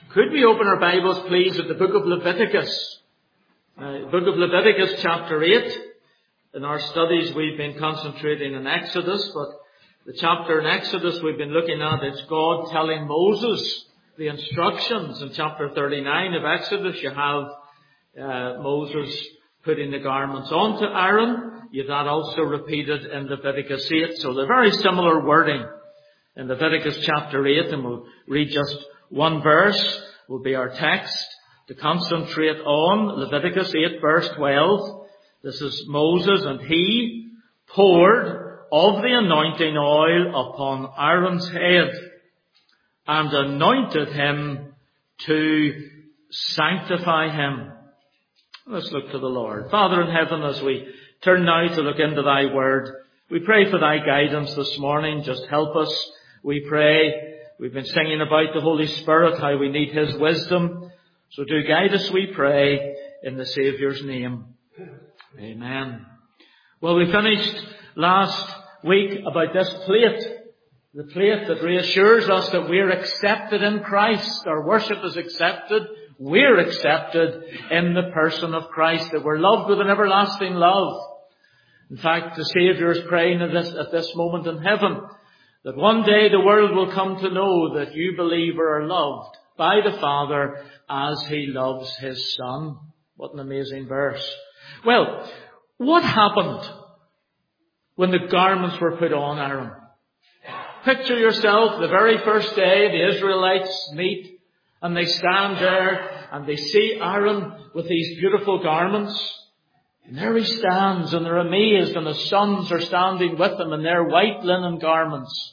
Could we open our Bibles, please, at the book of Leviticus? Book of Leviticus, chapter 8. In our studies, we've been concentrating on Exodus, but the chapter in Exodus we've been looking at, it's God telling Moses the instructions. In chapter 39 of Exodus, you have Moses putting the garments onto Aaron. You have that also repeated in Leviticus 8. So they're very similar wording in Leviticus chapter 8, and we'll read just one verse will be our text to concentrate on. Leviticus 8 verse 12. This is Moses, and he poured of the anointing oil upon Aaron's head and anointed him to sanctify him. Let's look to the Lord. Father in heaven, as we turn now to look into thy word, we pray for thy guidance this morning. Just help us, we pray. We've been singing about the Holy Spirit, how we need his wisdom. So do guide us, we pray, in the Saviour's name. Amen. Well, we finished last week about this plate. The plate that reassures us that we're accepted in Christ. Our worship is accepted. We're accepted in the person of Christ. That we're loved with an everlasting love. In fact, the Saviour is praying at this moment in heaven that one day the world will come to know that you, believer, are loved by the Father as he loves his Son. What an amazing verse. Well, what happened when the garments were put on Aaron? Picture yourself the very first day the Israelites meet and they stand there and they see Aaron with these beautiful garments. And there he stands and they're amazed, and his sons are standing with him in their white linen garments.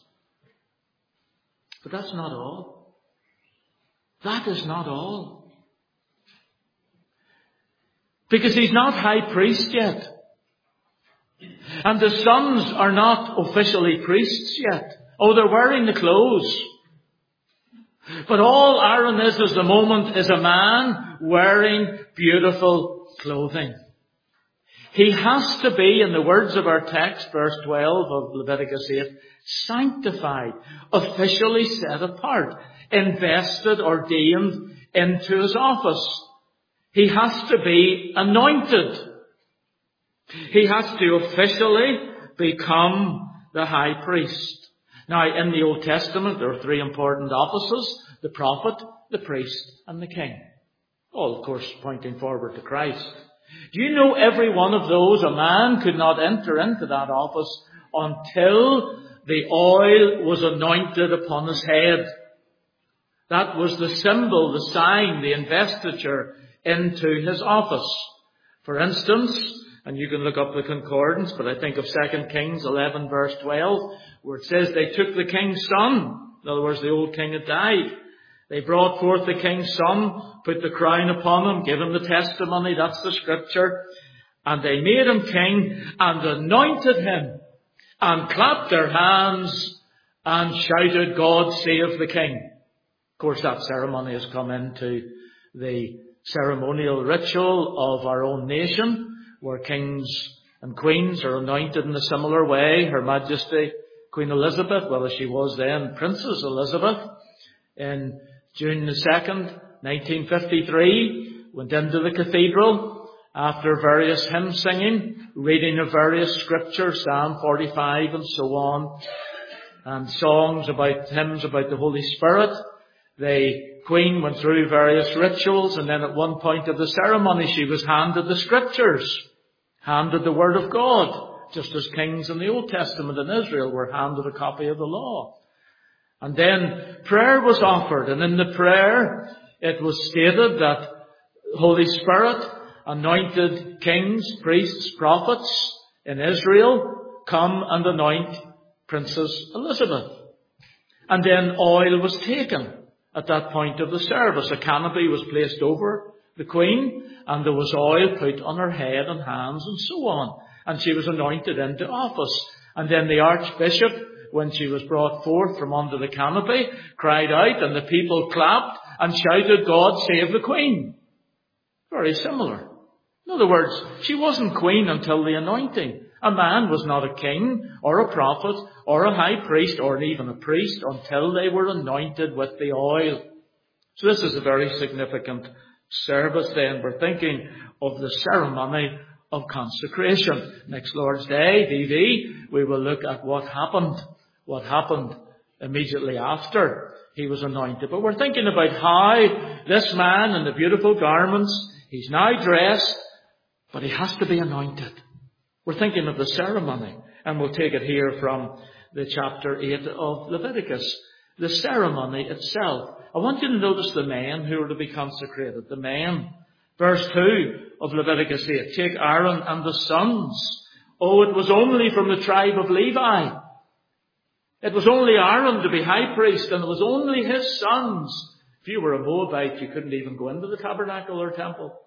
But that's not all. That is not all. Because he's not high priest yet. And the sons are not officially priests yet. Oh, they're wearing the clothes. But all Aaron is at the moment is a man wearing beautiful clothing. He has to be, in the words of our text, verse 12 of Leviticus 8, sanctified, officially set apart, invested, ordained into his office. He has to be anointed. He has to officially become the high priest. Now, in the Old Testament, there are three important offices: the prophet, the priest, and the king. All, of course, pointing forward to Christ. Do you know every one of those, a man could not enter into that office until the oil was anointed upon his head. That was the symbol, the sign, the investiture into his office. For instance, and you can look up the concordance, but I think of 2 Kings 11 verse 12, where it says they took the king's son. In other words, the old king had died. They brought forth the king's son, put the crown upon him, gave him the testimony, that's the scripture. And they made him king and anointed him and clapped their hands and shouted, God save the king. Of course, that ceremony has come into the ceremonial ritual of our own nation, where kings and queens are anointed in a similar way. Her Majesty Queen Elizabeth, well, as she was then, Princess Elizabeth, in June the 2nd, 1953, went into the cathedral after various hymn singing, reading of various scriptures, Psalm 45 and so on, and songs about hymns about the Holy Spirit. The Queen went through various rituals, and then at one point of the ceremony she was handed the scriptures, handed the Word of God, just as kings in the Old Testament in Israel were handed a copy of the law. And then prayer was offered, and in the prayer it was stated that Holy Spirit anointed kings, priests, prophets in Israel, come and anoint Princess Elizabeth. And then oil was taken at that point of the service. A canopy was placed over the Queen, and there was oil put on her head and hands and so on. And she was anointed into office. And then the Archbishop, when she was brought forth from under the canopy, cried out, and the people clapped and shouted, God save the Queen. Very similar. In other words, she wasn't queen until the anointing. A man was not a king or a prophet or a high priest or even a priest until they were anointed with the oil. So this is a very significant service then. We're thinking of the ceremony of consecration. Next Lord's Day, DV, we will look at what happened immediately after he was anointed. But we're thinking about how this man in the beautiful garments, he's now dressed, but he has to be anointed. We're thinking of the ceremony, and we'll take it here from the chapter 8 of Leviticus. The ceremony itself. I want you to notice the men who are to be consecrated. The men. Verse 2 of Leviticus 8. Take Aaron and the sons. Oh, it was only from the tribe of Levi. It was only Aaron to be high priest, and it was only his sons. If you were a Moabite, you couldn't even go into the tabernacle or temple.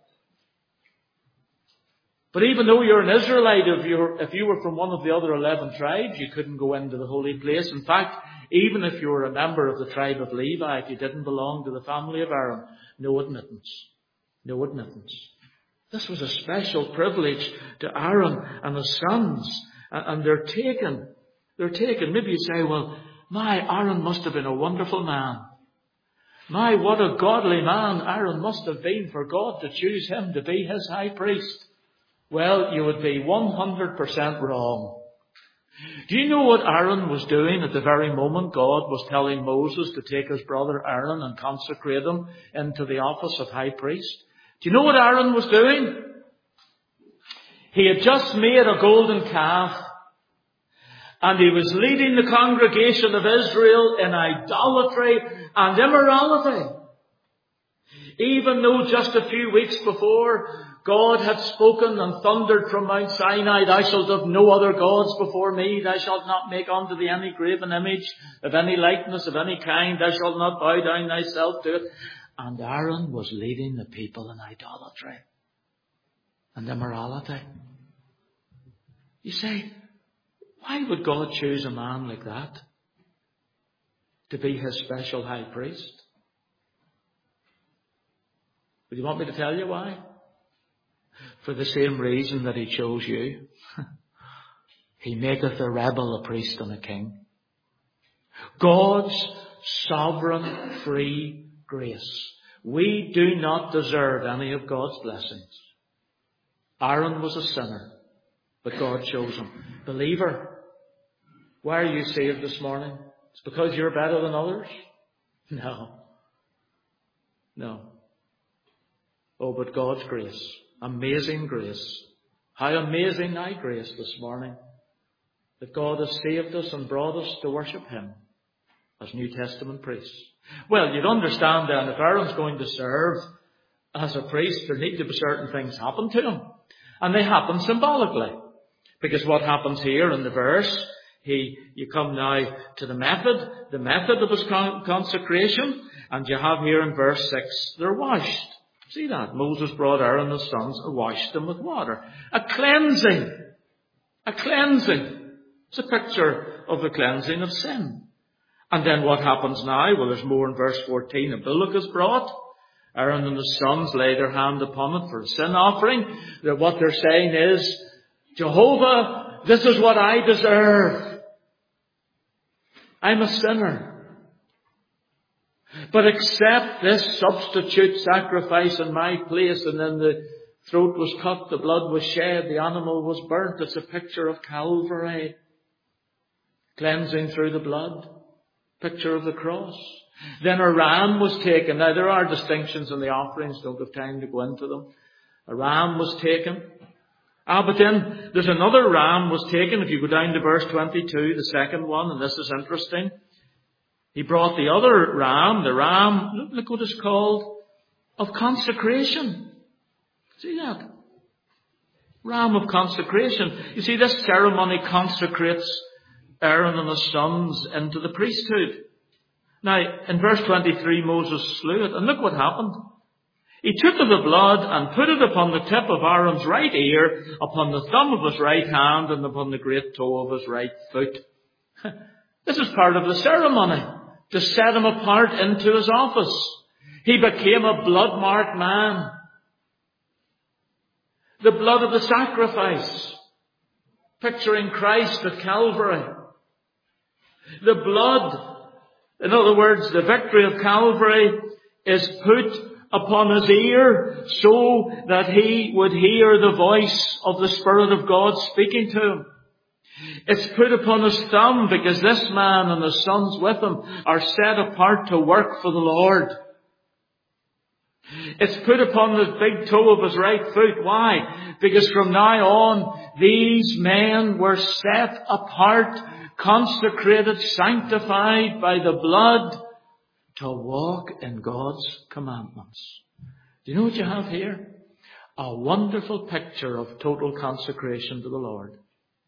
But even though you're an Israelite, if you were from one of the other 11 tribes, you couldn't go into the holy place. In fact, even if you were a member of the tribe of Levi, if you didn't belong to the family of Aaron, no admittance. No admittance. This was a special privilege to Aaron and his sons. And they're taken. Maybe you say, well, my, Aaron must have been a wonderful man. My, what a godly man Aaron must have been for God to choose him to be his high priest. Well, you would be 100% wrong. Do you know what Aaron was doing at the very moment God was telling Moses to take his brother Aaron and consecrate him into the office of high priest? Do you know what Aaron was doing? He had just made a golden calf, and he was leading the congregation of Israel in idolatry and immorality. Even though just a few weeks before, God had spoken and thundered from Mount Sinai, thou shalt have no other gods before me, thou shalt not make unto thee any graven image of any likeness of any kind, thou shalt not bow down thyself to it. And Aaron was leading the people in idolatry and immorality. You say, why would God choose a man like that to be his special high priest? Would you want me to tell you why? For the same reason that he chose you. He maketh a rebel a priest and a king. God's sovereign free grace. We do not deserve any of God's blessings. Aaron was a sinner, but God chose him. Believer, why are you saved this morning? It's because you're better than others? No. Oh, but God's grace. Amazing grace. How amazing thy grace this morning. That God has saved us and brought us to worship him as New Testament priests. Well, you'd understand then, if Aaron's going to serve as a priest, there need to be certain things happen to him. And they happen symbolically. Because what happens here in the verse, you come now to the method of his consecration, and you have here in verse 6, they're washed. See that? Moses brought Aaron and his sons and washed them with water. A cleansing. It's a picture of the cleansing of sin. And then what happens now? Well, there's more in verse 14. A bullock is brought. Aaron and his sons lay their hand upon it for a sin offering. That what they're saying is, Jehovah, this is what I deserve. I'm a sinner. But accept this substitute sacrifice in my place. And then the throat was cut, the blood was shed, the animal was burnt. It's a picture of Calvary. Cleansing through the blood. Picture of the cross. Then a ram was taken. Now there are distinctions in the offerings. Don't have time to go into them. A ram was taken. But then there's another ram was taken. If you go down to verse 22, the second one, and this is interesting. He brought the other ram, look what it's called, of consecration. See that? Ram of consecration. You see, this ceremony consecrates Aaron and his sons into the priesthood. Now, in verse 23, Moses slew it, and look what happened. He took of the blood and put it upon the tip of Aaron's right ear, upon the thumb of his right hand, and upon the great toe of his right foot. This is part of the ceremony, to set him apart into his office. He became a blood-marked man. The blood of the sacrifice, picturing Christ at Calvary. The blood, in other words, the victory of Calvary is put upon his ear so that he would hear the voice of the Spirit of God speaking to him. It's put upon his thumb because this man and his sons with him are set apart to work for the Lord. It's put upon the big toe of his right foot. Why? Because from now on, these men were set apart, consecrated, sanctified by the blood to walk in God's commandments. Do you know what you have here? A wonderful picture of total consecration to the Lord.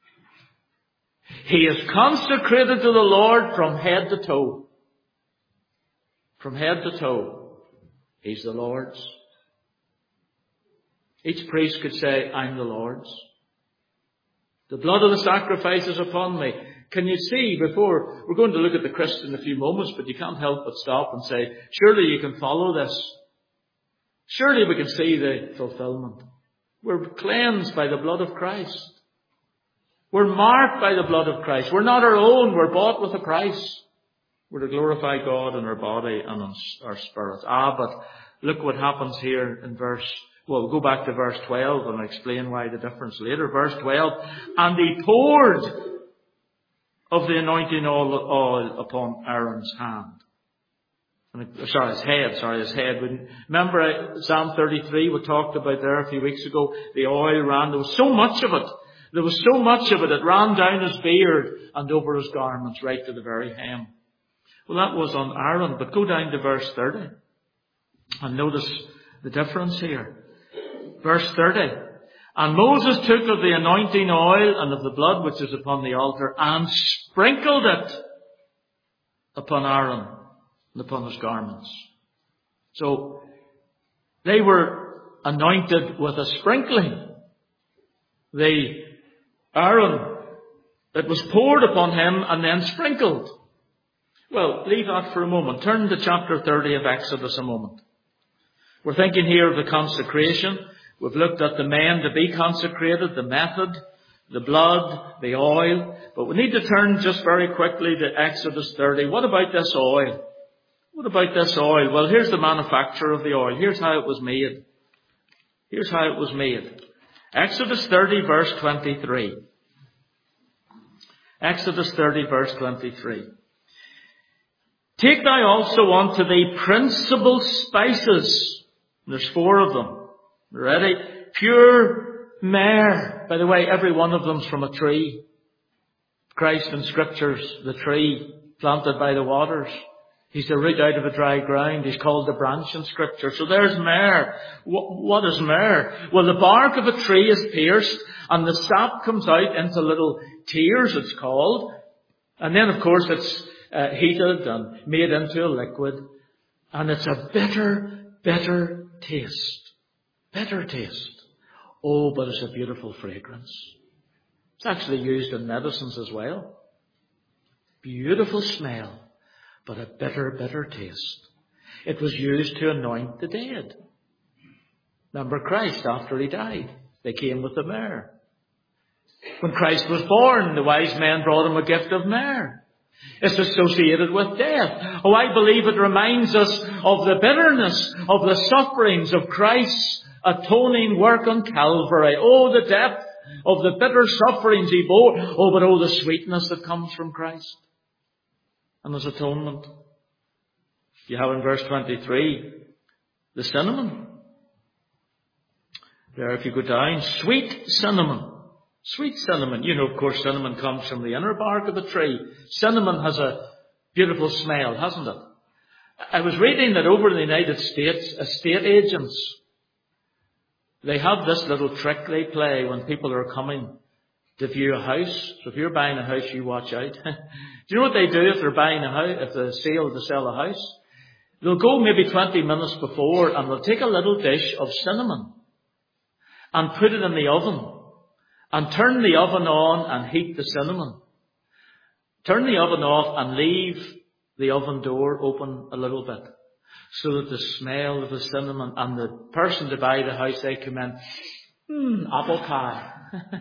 He is consecrated to the Lord from head to toe. From head to toe. He's the Lord's. Each priest could say, I'm the Lord's. The blood of the sacrifice is upon me. Can you see before, we're going to look at the Christ in a few moments, but you can't help but stop and say, surely you can follow this. Surely we can see the fulfillment. We're cleansed by the blood of Christ. We're marked by the blood of Christ. We're not our own. We're bought with a price. We're to glorify God in our body and in our spirit. But look what happens here in we'll go back to verse 12 and explain why the difference later. Verse 12, and he poured of the anointing oil upon Aaron's hand. His head. Remember Psalm 33 we talked about there a few weeks ago? The oil ran. There was so much of it. It ran down his beard and over his garments right to the very hem. Well, that was on Aaron, but go down to verse 30 and notice the difference here. Verse 30. And Moses took of the anointing oil and of the blood which is upon the altar and sprinkled it upon Aaron and upon his garments. So they were anointed with a sprinkling. Aaron, it was poured upon him and then sprinkled. Well, leave that for a moment. Turn to chapter 30 of Exodus a moment. We're thinking here of the consecration. We've looked at the men to be consecrated, the method, the blood, the oil. But we need to turn just very quickly to Exodus 30. What about this oil? Well, here's the manufacture of the oil. Here's how it was made. Exodus 30 verse 23. Exodus 30 verse 23. Take thou also unto thee principal spices. There's 4 of them. Ready? Pure myrrh. By the way, every one of them's from a tree. Christ in Scriptures, the tree planted by the waters. He's the root out of a dry ground. He's called the branch in Scripture. So there's myrrh. What is myrrh? Well, the bark of a tree is pierced and the sap comes out into little tears, it's called. And then, of course, it's heated and made into a liquid. And it's a bitter taste. Bitter taste. Oh, but it's a beautiful fragrance. It's actually used in medicines as well. Beautiful smell, but a bitter taste. It was used to anoint the dead. Remember Christ after he died. They came with the myrrh. When Christ was born, the wise men brought him a gift of myrrh. It's associated with death. Oh, I believe it reminds us of the bitterness of the sufferings of Christ's atoning work on Calvary. Oh, the depth of the bitter sufferings he bore. Oh, but the sweetness that comes from Christ and his atonement. You have in verse 23, the cinnamon. There, if you go down, sweet cinnamon. Sweet cinnamon. You know, of course, cinnamon comes from the inner bark of the tree. Cinnamon has a beautiful smell, hasn't it? I was reading that over in the United States, estate agents, they have this little trick they play when people are coming to view a house. So if you're buying a house, you watch out. Do you know what they do if they're buying a house, if they're to sell a house? They'll go maybe 20 minutes before and they'll take a little dish of cinnamon and put it in the oven. And turn the oven on and heat the cinnamon. Turn the oven off and leave the oven door open a little bit. So that the smell of the cinnamon and the person to buy the house, they come in, apple pie.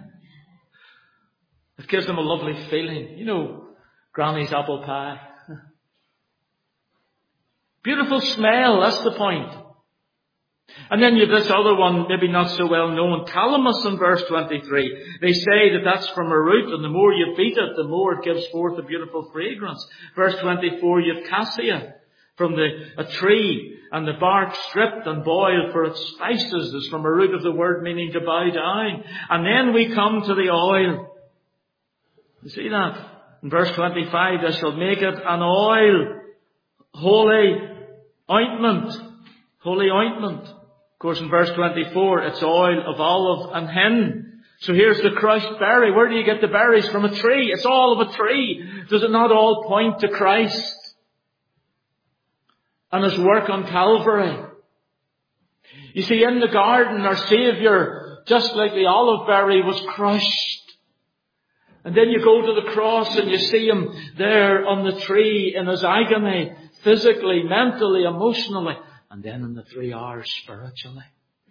It gives them a lovely feeling. You know, Granny's apple pie. Beautiful smell, that's the point. And then you have this other one, maybe not so well known, calamus in verse 23. They say that that's from a root, and the more you beat it, the more it gives forth a beautiful fragrance. Verse 24, you have cassia from a tree, and the bark stripped and boiled for its spices is from a root of the word meaning to bow down. And then we come to the oil. You see that? In verse 25, they shall make it an oil, holy ointment. Holy ointment. Of course, in verse 24, it's oil of olive and hin. So here's the crushed berry. Where do you get the berries? From a tree. It's all of a tree. Does it not all point to Christ and His work on Calvary? You see, in the garden, our Saviour, just like the olive berry, was crushed. And then you go to the cross and you see Him there on the tree in His agony, physically, mentally, emotionally. And then in the 3 hours spiritually.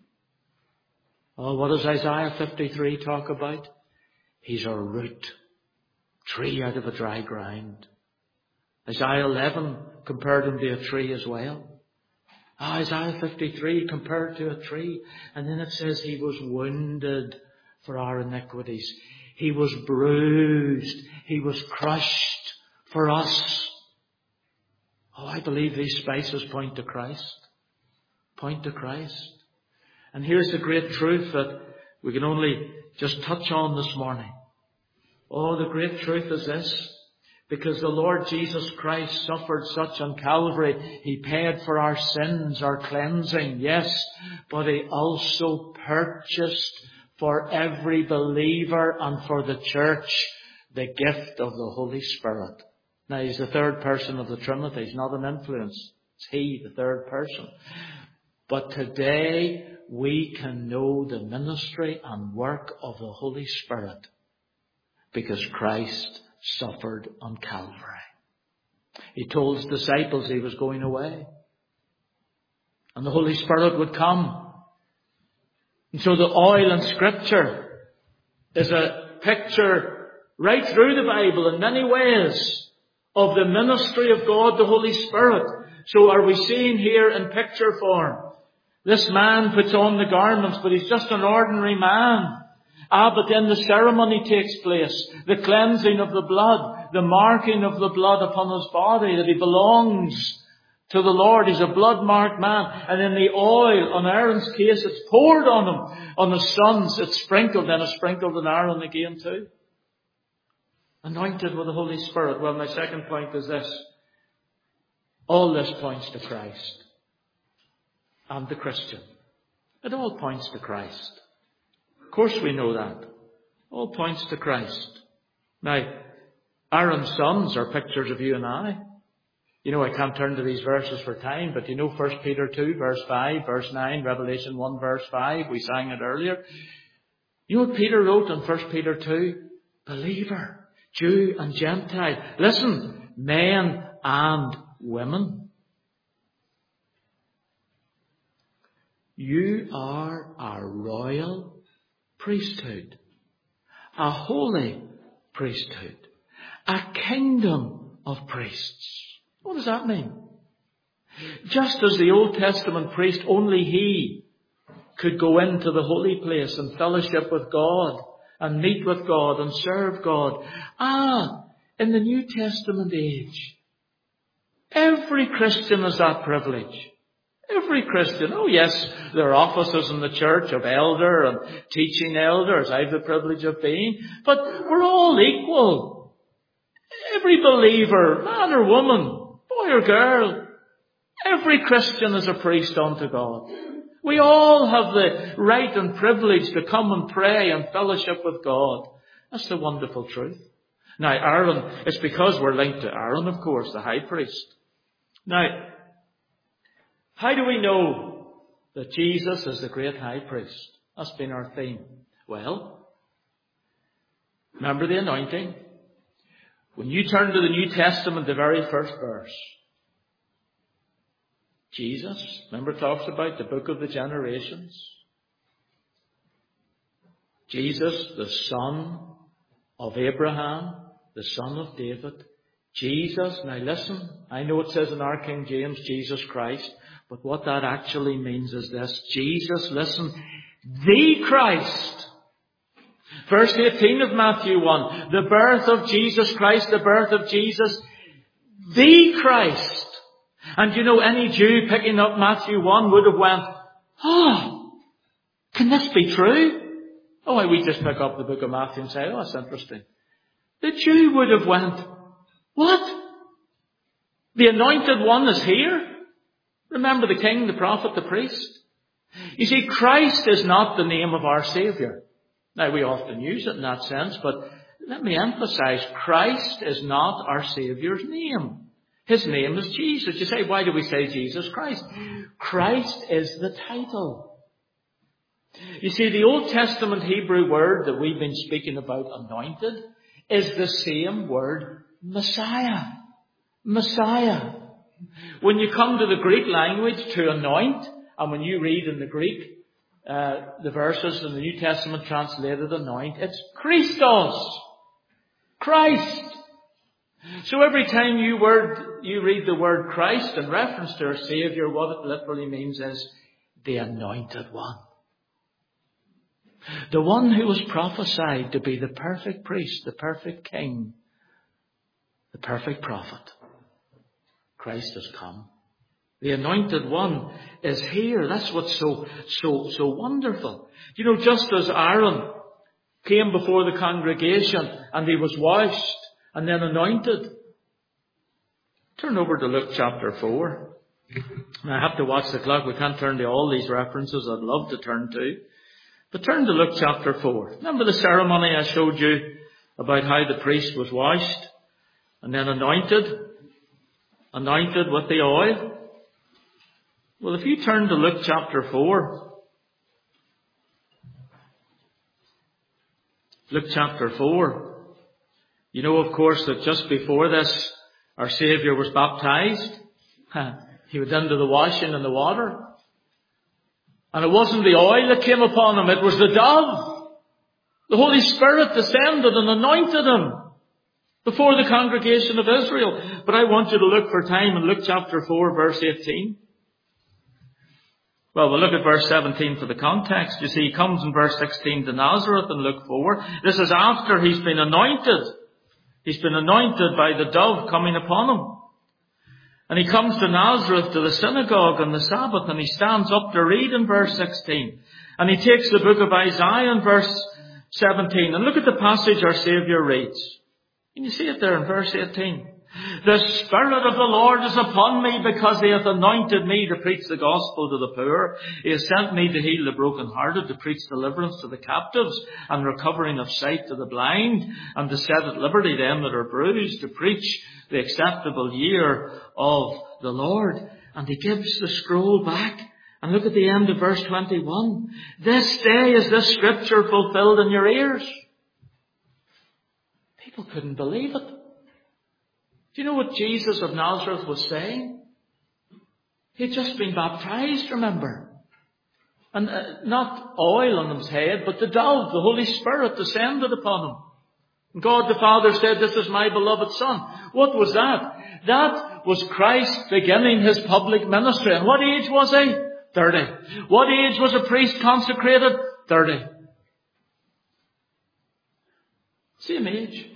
Oh, what does Isaiah 53 talk about? He's a root. Tree out of a dry ground. Isaiah 11 compared Him to a tree as well. Isaiah 53 compared to a tree. And then it says He was wounded for our iniquities. He was bruised. He was crushed for us. Oh, I believe these spices point to Christ. Point to Christ. And here's the great truth that we can only just touch on this morning. Oh, the great truth is this. Because the Lord Jesus Christ suffered such on Calvary, He paid for our sins, our cleansing, yes, but He also purchased for every believer and for the church the gift of the Holy Spirit. Now, He's the third person of the Trinity. He's not an influence. It's He, the third person. But today we can know the ministry and work of the Holy Spirit because Christ suffered on Calvary. He told His disciples He was going away. And the Holy Spirit would come. And so the oil in Scripture is a picture right through the Bible in many ways of the ministry of God, the Holy Spirit. So are we seeing here in picture form? This man puts on the garments, but he's just an ordinary man. But then the ceremony takes place. The cleansing of the blood. The marking of the blood upon his body. That he belongs to the Lord. He's a blood-marked man. And then the oil, on Aaron's case, it's poured on him. On the sons, it's sprinkled. Then it's sprinkled on Aaron again too. Anointed with the Holy Spirit. Well, my second point is this. All this points to Christ. And the Christian. It all points to Christ. Of course we know that. All points to Christ. Now, Aaron's sons are pictures of you and I. You know, I can't turn to these verses for time, but you know 1 Peter 2, verse 5, verse 9, Revelation 1, verse 5. We sang it earlier. You know what Peter wrote in 1 Peter 2? Believer, Jew and Gentile. Listen, men and women. You are a royal priesthood, a holy priesthood, a kingdom of priests. What does that mean? Just as the Old Testament priest, only he could go into the holy place and fellowship with God and meet with God and serve God. In the New Testament age, every Christian has that privilege. Every Christian. Oh yes, there are offices in the church of elder and teaching elders. I have the privilege of being. But we're all equal. Every believer, man or woman, boy or girl, every Christian is a priest unto God. We all have the right and privilege to come and pray and fellowship with God. That's the wonderful truth. Now Aaron, it's because we're linked to Aaron, of course, the high priest. Now, how do we know that Jesus is the great high priest? That's been our theme. Well, remember the anointing? When you turn to the New Testament, the very first verse, Jesus, remember it talks about the book of the generations? Jesus, the son of Abraham, the son of David, Jesus, now listen, I know it says in our King James, Jesus Christ, but what that actually means is this. Jesus, listen, the Christ. Verse 18 of Matthew 1, the birth of Jesus Christ, the birth of Jesus, the Christ. And you know, any Jew picking up Matthew 1 would have went, oh, can this be true? Oh, we just pick up the book of Matthew and say, oh, that's interesting. The Jew would have went, what? The anointed one is here? Remember the king, the prophet, the priest? You see, Christ is not the name of our Saviour. Now, we often use it in that sense, but let me emphasize, Christ is not our Saviour's name. His name is Jesus. You say, why do we say Jesus Christ? Christ is the title. You see, the Old Testament Hebrew word that we've been speaking about, anointed, is the same word, Messiah. Messiah. When you come to the Greek language to anoint, and when you read in the Greek, the verses in the New Testament translated anoint, it's Christos. Christ. So every time you read the word Christ in reference to our Saviour, what it literally means is the anointed one. The one who was prophesied to be the perfect priest, the perfect king, the perfect prophet. Christ has come. The anointed one is here. That's what's so wonderful. You know, just as Aaron came before the congregation and he was washed and then anointed. Turn over to Luke chapter 4. Now, I have to watch the clock. We can't turn to all these references I'd love to turn to. But turn to Luke chapter 4. Remember the ceremony I showed you about how the priest was washed and then anointed with the oil? Well, if you turn to Luke chapter 4, Luke chapter 4, you know, of course, that just before this, our Saviour was baptized. He went into the washing in the water. And it wasn't the oil that came upon him, it was the dove. The Holy Spirit descended and anointed him before the congregation of Israel. But I want you to look for time in Luke chapter 4, verse 18. Well, we'll look at verse 17 for the context. You see, he comes in verse 16 to Nazareth in Luke 4. This is after he's been anointed. He's been anointed by the dove coming upon him. And he comes to Nazareth, to the synagogue on the Sabbath, and he stands up to read in verse 16. And he takes the book of Isaiah in verse 17. And look at the passage our Saviour reads. Can you see it there in verse 18? The Spirit of the Lord is upon me because he hath anointed me to preach the gospel to the poor. He has sent me to heal the brokenhearted, to preach deliverance to the captives and recovering of sight to the blind, and to set at liberty them that are bruised, to preach the acceptable year of the Lord. And he gives the scroll back. And look at the end of verse 21. This day is this scripture fulfilled in your ears. People couldn't believe it. Do you know what Jesus of Nazareth was saying? He had just been baptized, remember. And not oil on his head, but the dove, the Holy Spirit, descended upon him. And God the Father said, this is my beloved Son. What was that? That was Christ beginning his public ministry. And what age was he? 30. What age was a priest consecrated? 30. Same age.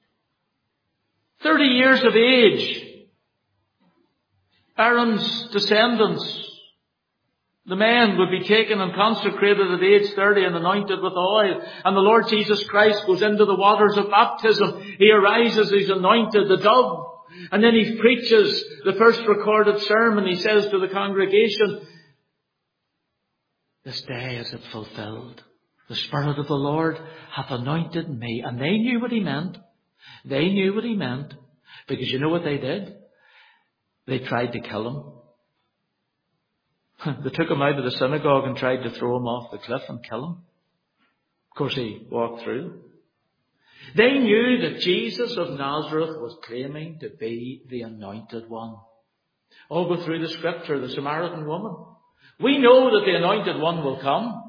30 years of age. Aaron's descendants, the men, would be taken and consecrated at age 30 and anointed with oil. And the Lord Jesus Christ goes into the waters of baptism. He arises, he's anointed, the dove. And then he preaches the first recorded sermon. He says to the congregation, this day is it fulfilled. The Spirit of the Lord hath anointed me. And they knew what he meant. They knew what he meant. Because you know what they did? They tried to kill him. They took him out of the synagogue and tried to throw him off the cliff and kill him. Of course, he walked through. They knew that Jesus of Nazareth was claiming to be the anointed one. All go through the scripture, the Samaritan woman. We know that the anointed one will come.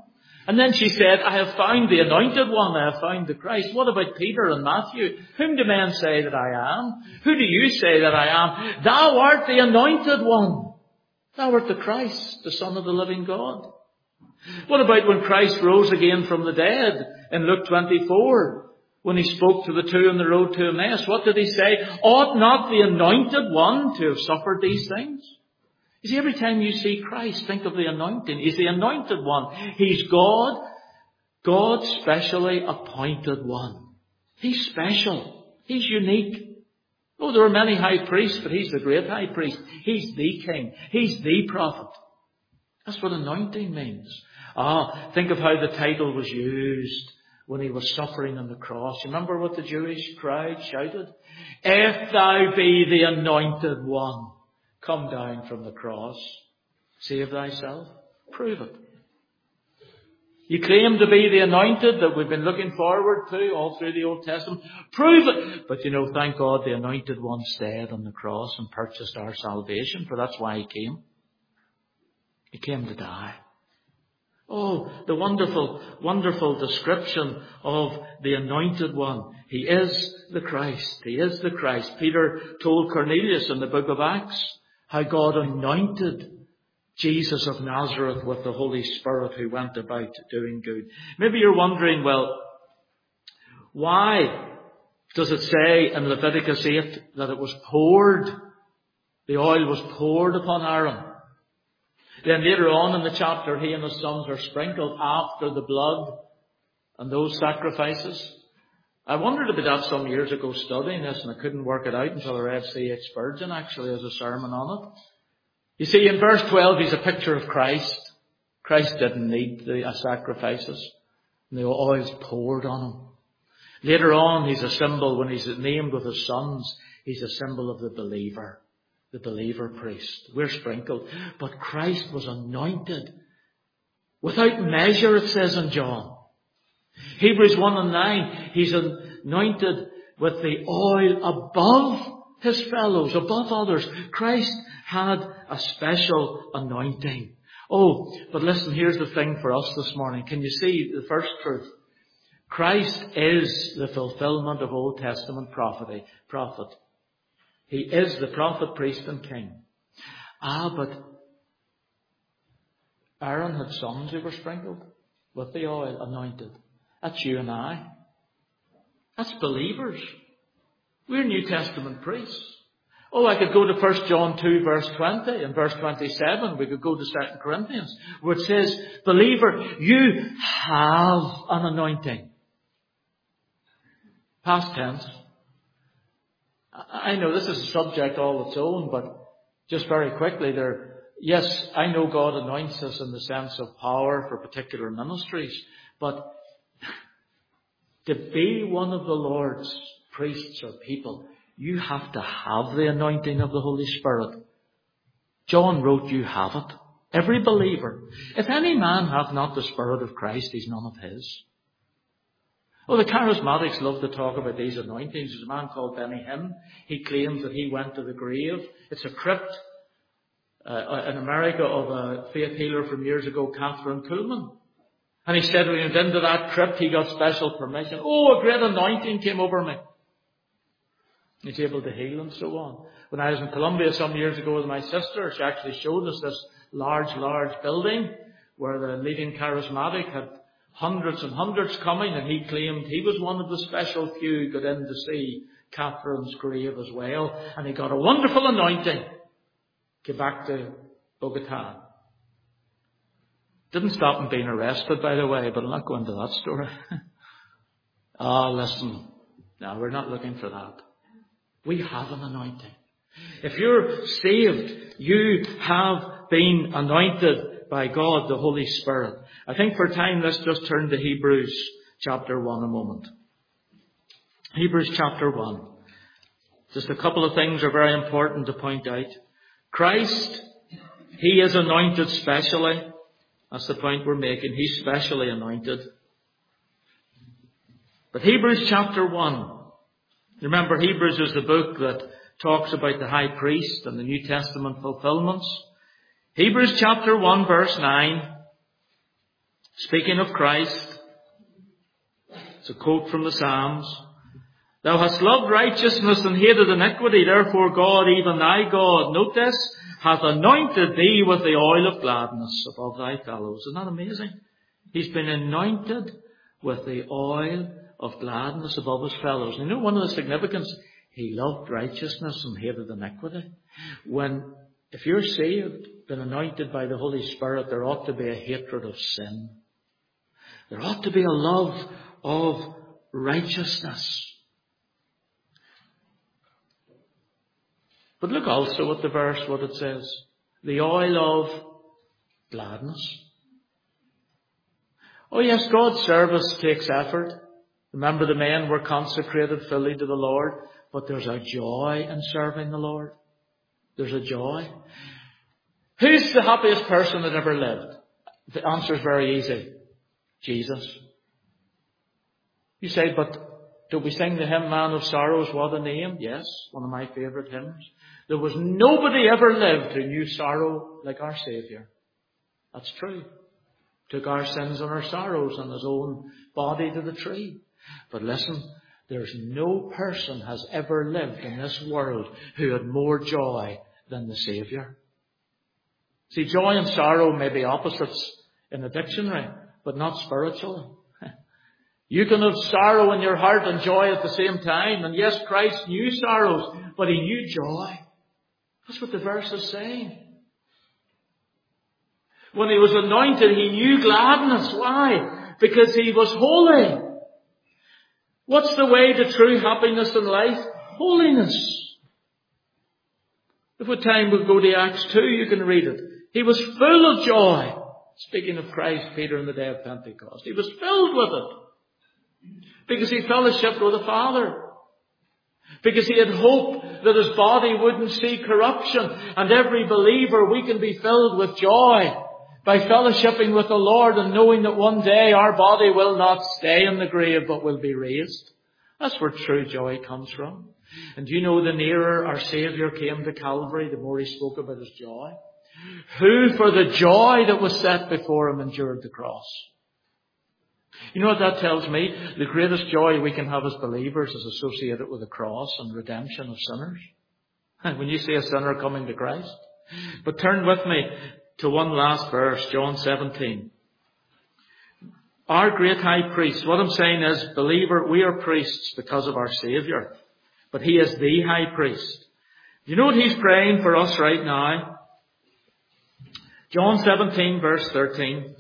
And then she said, I have found the anointed one, I have found the Christ. What about Peter and Matthew? Whom do men say that I am? Who do you say that I am? Thou art the anointed one. Thou art the Christ, the Son of the living God. What about when Christ rose again from the dead in Luke 24? When he spoke to the two on the road to Emmaus, what did he say? Ought not the anointed one to have suffered these things? You see, every time you see Christ, think of the anointing. He's the anointed one. He's God, God's specially appointed one. He's special. He's unique. Oh, there are many high priests, but he's the great high priest. He's the king. He's the prophet. That's what anointing means. Think of how the title was used when he was suffering on the cross. Remember what the Jewish crowd shouted? If thou be the anointed one, come down from the cross. Save thyself. Prove it. You claim to be the anointed that we've been looking forward to all through the Old Testament. Prove it. But thank God the anointed one stayed on the cross and purchased our salvation, for that's why he came. He came to die. Oh, the wonderful, wonderful description of the anointed one. He is the Christ. He is the Christ. Peter told Cornelius in the book of Acts how God anointed Jesus of Nazareth with the Holy Spirit who went about doing good. Maybe you're wondering, well, why does it say in Leviticus 8 that it was poured, the oil was poured upon Aaron? Then later on in the chapter, he and his sons are sprinkled after the blood and those sacrifices. I wondered about that some years ago studying this, and I couldn't work it out until I read C.H. Spurgeon actually as a sermon on it. You see, in verse 12, he's a picture of Christ. Christ didn't need the sacrifices. And the oil's poured on him. Later on, he's a symbol, when he's named with his sons, he's a symbol of the believer priest. We're sprinkled. But Christ was anointed without measure, it says in John. Hebrews 1:9, he's anointed with the oil above his fellows, above others. Christ had a special anointing. Oh, but listen, here's the thing for us this morning. Can you see the first truth? Christ is the fulfillment of Old Testament prophet. He is the prophet, priest and king. But Aaron had sons who were sprinkled with the oil, anointed. That's you and I. That's believers. We're New Testament priests. Oh, I could go to 1 John 2 verse 20 and verse 27. We could go to 2 Corinthians where it says, believer, you have an anointing. Past tense. I know this is a subject all its own, but just very quickly yes, I know God anoints us in the sense of power for particular ministries, but to be one of the Lord's priests or people, you have to have the anointing of the Holy Spirit. John wrote, you have it. Every believer. If any man have not the Spirit of Christ, he's none of his. Well, the charismatics love to talk about these anointings. There's a man called Benny Hinn. He claims that he went to the grave. It's a crypt in America of a faith healer from years ago, Catherine Kuhlman. And he said when he went into that crypt, he got special permission. Oh, a great anointing came over me. He's able to heal and so on. When I was in Colombia some years ago with my sister, she actually showed us this large building where the leading charismatic had hundreds and hundreds coming, and he claimed he was one of the special few who got in to see Catherine's grave as well. And he got a wonderful anointing. Came back to Bogota. Didn't stop him being arrested, by the way, but I'm not going to that story. Listen. No, we're not looking for that. We have an anointing. If you're saved, you have been anointed by God, the Holy Spirit. I think for time, let's just turn to Hebrews chapter 1 a moment. Hebrews chapter 1. Just a couple of things are very important to point out. Christ, He is anointed specially. That's the point we're making. He's specially anointed. But Hebrews chapter 1. Remember, Hebrews is the book that talks about the high priest and the New Testament fulfillments. Hebrews chapter 1 verse 9. Speaking of Christ, it's a quote from the Psalms. Thou hast loved righteousness and hated iniquity, therefore God, even thy God, note this, hath anointed thee with the oil of gladness above thy fellows. Isn't that amazing? He's been anointed with the oil of gladness above his fellows. And you know one of the significance? He loved righteousness and hated iniquity. If you're saved, been anointed by the Holy Spirit, there ought to be a hatred of sin. There ought to be a love of righteousness. But look also at the verse, what it says. The oil of gladness. Oh yes, God's service takes effort. Remember, the men were consecrated fully to the Lord. But there's a joy in serving the Lord. There's a joy. Who's the happiest person that ever lived? The answer is very easy. Jesus. You say, but do we sing the hymn, Man of Sorrows, What a Name? Yes, one of my favourite hymns. There was nobody ever lived who knew sorrow like our Saviour. That's true. Took our sins and our sorrows on his own body to the tree. But listen, there's no person has ever lived in this world who had more joy than the Saviour. See, joy and sorrow may be opposites in the dictionary, but not spiritually. You can have sorrow in your heart and joy at the same time. And yes, Christ knew sorrows, but he knew joy. That's what the verse is saying. When he was anointed, he knew gladness. Why? Because he was holy. What's the way to true happiness in life? Holiness. If we have time, we'll go to Acts 2. You can read it. He was full of joy. Speaking of Christ, Peter, on the day of Pentecost. He was filled with it. Because he fellowshiped with the Father. Because he had hope that his body wouldn't see corruption. And every believer, we can be filled with joy by fellowshipping with the Lord and knowing that one day our body will not stay in the grave but will be raised. That's where true joy comes from. And you know, the nearer our Saviour came to Calvary, the more he spoke about his joy. Who, for the joy that was set before him, endured the cross. You know what that tells me? The greatest joy we can have as believers is associated with the cross and redemption of sinners. When you see a sinner coming to Christ. But turn with me to one last verse, John 17. Our great high priest. What I'm saying is, believer, we are priests because of our Saviour. But he is the high priest. You know what he's praying for us right now? John 17 verse 13.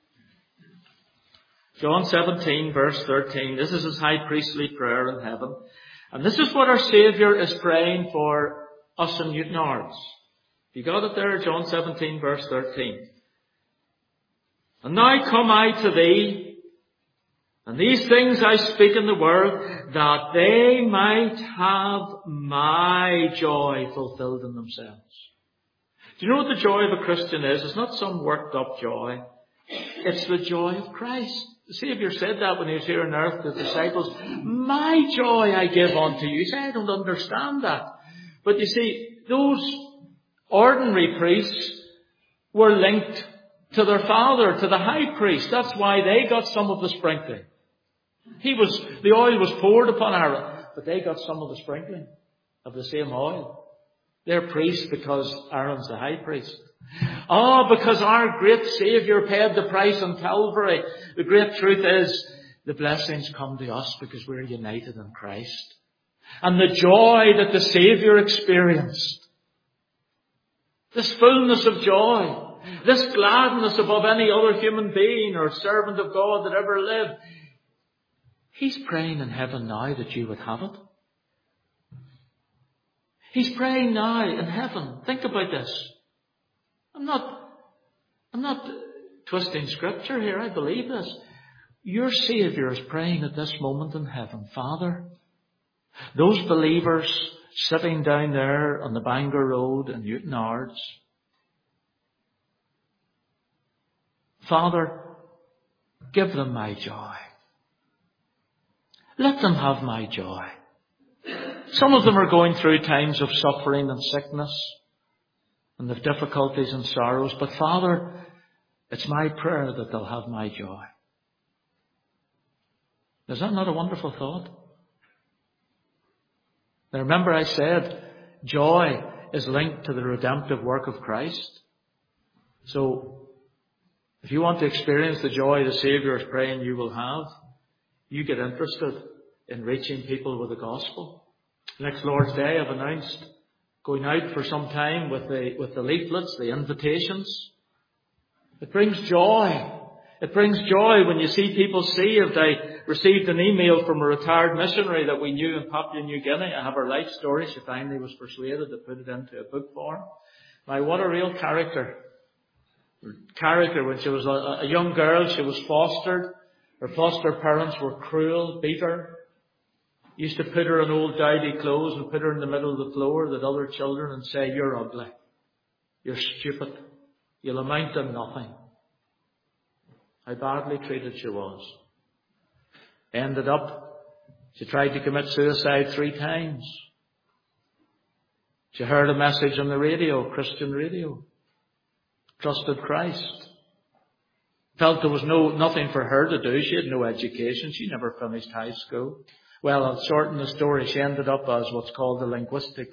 John 17 verse 13. This is his high priestly prayer in heaven. And this is what our Saviour is praying for us in Newtonards. You got it there? John 17 verse 13. And now come I to thee, and these things I speak in the world, that they might have my joy fulfilled in themselves. Do you know what the joy of a Christian is? It's not some worked up joy. It's the joy of Christ. The Saviour said that when he was here on earth to the disciples. My joy I give unto you. You say, I don't understand that. But you see, those ordinary priests were linked to their father, to the high priest. That's why they got some of the sprinkling. The oil was poured upon Aaron, but they got some of the sprinkling of the same oil. They're priests because Aaron's the high priest. Because our great Saviour paid the price on Calvary. The great truth is, the blessings come to us because we're united in Christ. And the joy that the Saviour experienced, this fullness of joy, this gladness above any other human being or servant of God that ever lived, he's praying in heaven now that you would have it. He's praying now in heaven. Think about this. I'm not twisting scripture here. I believe this. Your Saviour is praying at this moment in heaven. Father, those believers sitting down there on the Bangor Road in Newtonards, Father, give them my joy. Let them have my joy. Some of them are going through times of suffering and sickness and of difficulties and sorrows. But Father, It's my prayer that they'll have my joy. Is that not a wonderful thought? Now remember I said joy is linked to the redemptive work of Christ. So if you want to experience the joy the Saviour is praying you will have, you get interested in reaching people with the gospel. Next Lord's Day I've announced going out for some time with the leaflets, the invitations. It brings joy. It brings joy when you see people saved. I received an email from a retired missionary that we knew in Papua New Guinea. I have her life story. She finally was persuaded to put it into a book form. Now, what a real character. When she was a young girl, she was fostered. Her foster parents were cruel, beat her. Used to put her in old dowdy clothes and put her in the middle of the floor with other children and say, "You're ugly. You're stupid. You'll amount to nothing." How badly treated she was. Ended up, she tried to commit suicide 3 times. She heard a message on the radio, Christian radio. Trusted Christ. Felt there was nothing for her to do. She had no education. She never finished high school. Well, I'll shorten the story. She ended up as what's called a literacy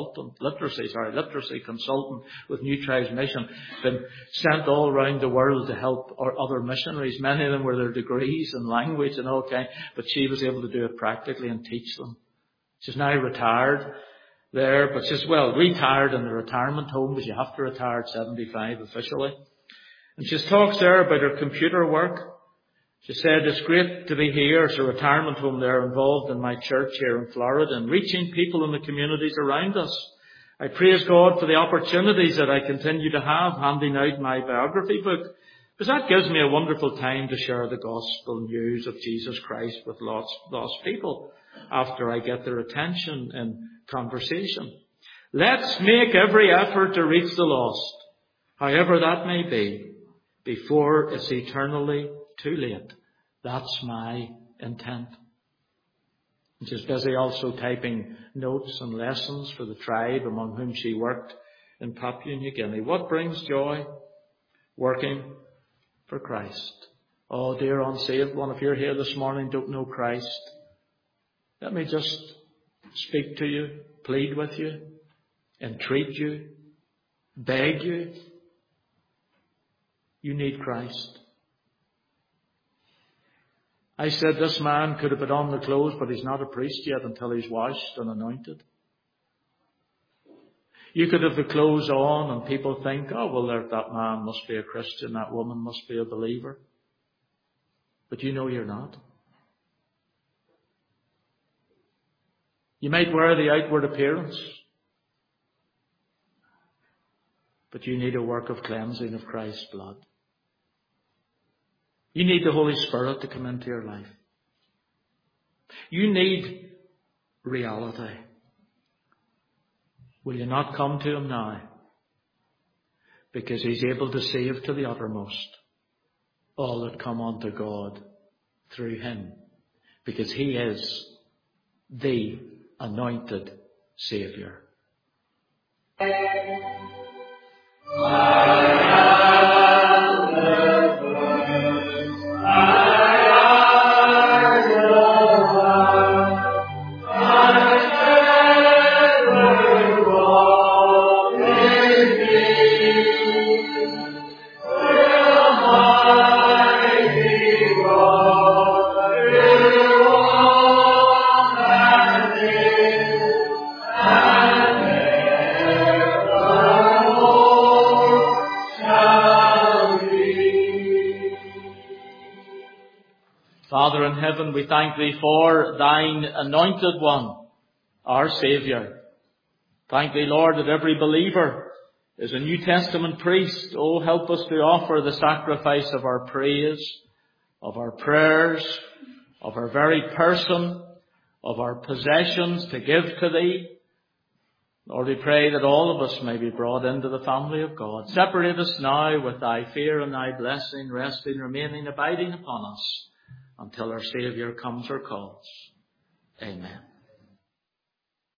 consultant with New Tribes Mission. Been sent all around the world to help other missionaries. Many of them were their degrees in language and all kind, but she was able to do it practically and teach them. She's now retired there, but she's, retired in the retirement home, because you have to retire at 75 officially. And she talks there about her computer work. She said, "It's great to be here as a retirement home there, involved in my church here in Florida and reaching people in the communities around us. I praise God for the opportunities that I continue to have handing out my biography book, because that gives me a wonderful time to share the gospel news of Jesus Christ with lost people after I get their attention in conversation. Let's make every effort to reach the lost, however that may be, before it's eternally too late. That's my intent." And she's busy also typing notes and lessons for the tribe among whom she worked in Papua New Guinea. What brings joy? Working for Christ. Oh, dear unsaved one, if you're here this morning, don't know Christ, let me just speak to you, plead with you, entreat you, beg you. You need Christ. I said this man could have put on the clothes, but he's not a priest yet until he's washed and anointed. You could have the clothes on and people think, "Oh, well, that man must be a Christian, that woman must be a believer." But you know you're not. You might wear the outward appearance, but you need a work of cleansing of Christ's blood. You need the Holy Spirit to come into your life. You need reality. Will you not come to Him now? Because He's able to save to the uttermost all that come unto God through Him. Because He is the anointed Saviour. Father in heaven, we thank Thee for Thine anointed one, our Saviour. Thank Thee, Lord, that every believer is a New Testament priest. Oh, help us to offer the sacrifice of our praise, of our prayers, of our very person, of our possessions to give to Thee. Lord, we pray that all of us may be brought into the family of God. Separate us now with Thy fear and Thy blessing, resting, remaining, abiding upon us, until our Saviour comes or calls. Amen.